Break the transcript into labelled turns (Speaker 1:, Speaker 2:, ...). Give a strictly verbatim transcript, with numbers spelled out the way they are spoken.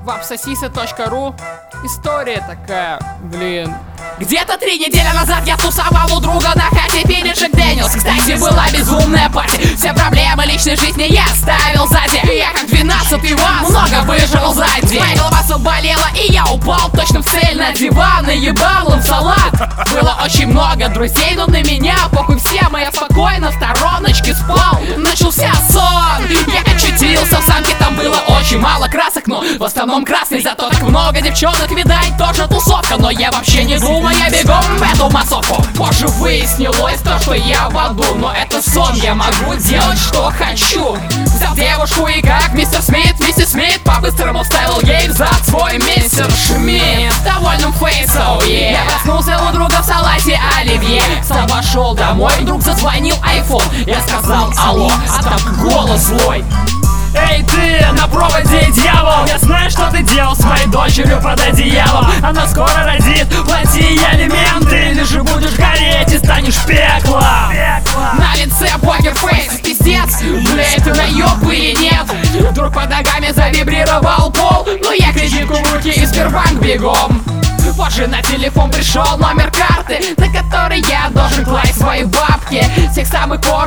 Speaker 1: вапсосисы точка ру. История такая, блин.
Speaker 2: Где-то три недели назад я тусовал у друга на хате, пили Джек Дэниелс. Кстати, была безумная пати. Все проблемы личной жизни я оставил сзади. И я как двенадцатый вас много выжил сзади. Моя голова заболела, и я упал точно в цель на диван и ебал им салат. Было очень много друзей, но на меня похуй всем, и я спокойно в стороночке спал. Начался сон, я очутился в самке, там было очень мало красок, но в основном красный, зато так много девчонок, видать, тоже тусовка. Но я вообще не думаю, я бегом в эту массовку. Позже выяснилось то, что я в аду, но это сон, я могу делать, что хочу. Взял девушку и как мистер Смит, миссис Смит по-быстрому вставил ей в зад свой мистер Шмидт довольным фейсом, yeah. Я проснулся у друга в салате оливье, сам пошел домой, вдруг зазвонил айфон. Я сказал алло, а там голос злой.
Speaker 3: Эй ты, на проводе дьявол, я знаю, что ты делал с моей дочерью под одеялом. Она скоро родит, плати алименты, или же будешь гореть и станешь пеклом.
Speaker 2: На лице покерфейс, пиздец, бля, это наеб или нет? Вдруг под ногами завибрировал пол, ну я кредитку в руки и Сбербанк бегом. Позже на телефон пришел номер карты, на который я должен класть свои бабки. С тех самых пор